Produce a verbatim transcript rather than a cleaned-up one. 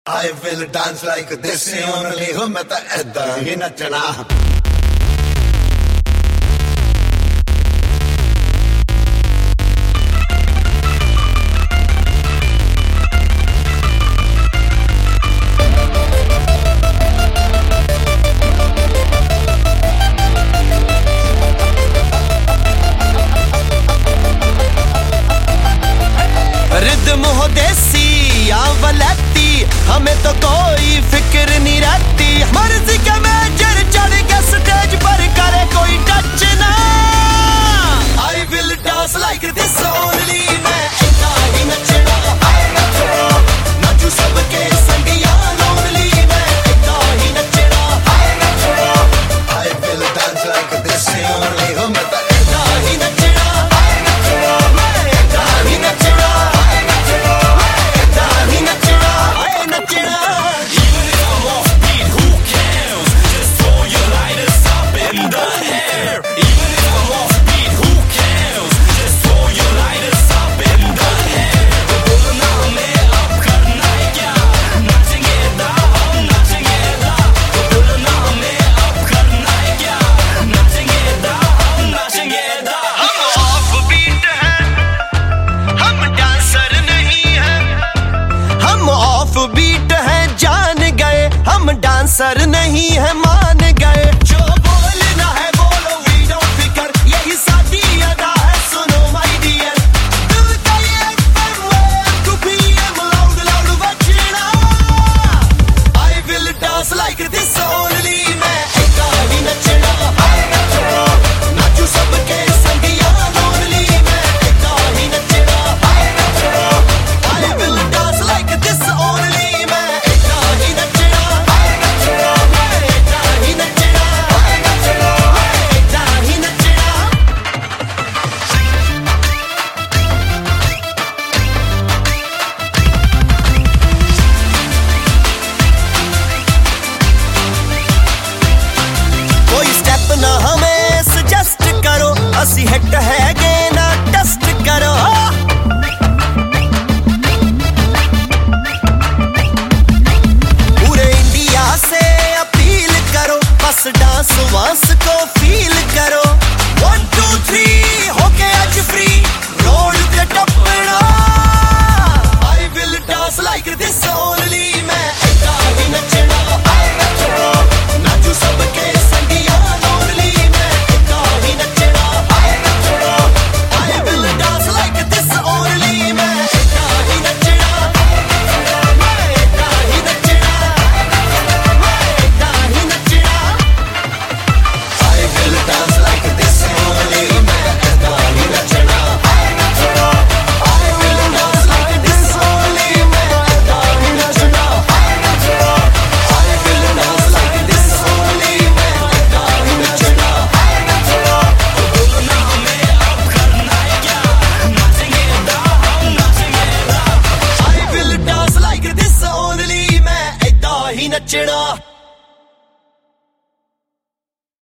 I will dance like this only हो मैं तो ऐदा ही नचना। रिदम हो देसी या वलैती, हमें तो कोई फिक्र नहीं रहती। मर्जी का मेजर चढ़ के स्टेज पर करे कोई टच ना। I will dance like this only, मैं ऐसा ही नचना। I नचना, नाचू सबके संग यार only, मैं ऐसा ही नचना। I Nachna, I will dance like this only हो मैं तो ऐदा ही नचना। I नचना, मैं ऐसा ही नचना। डांसर नहीं है।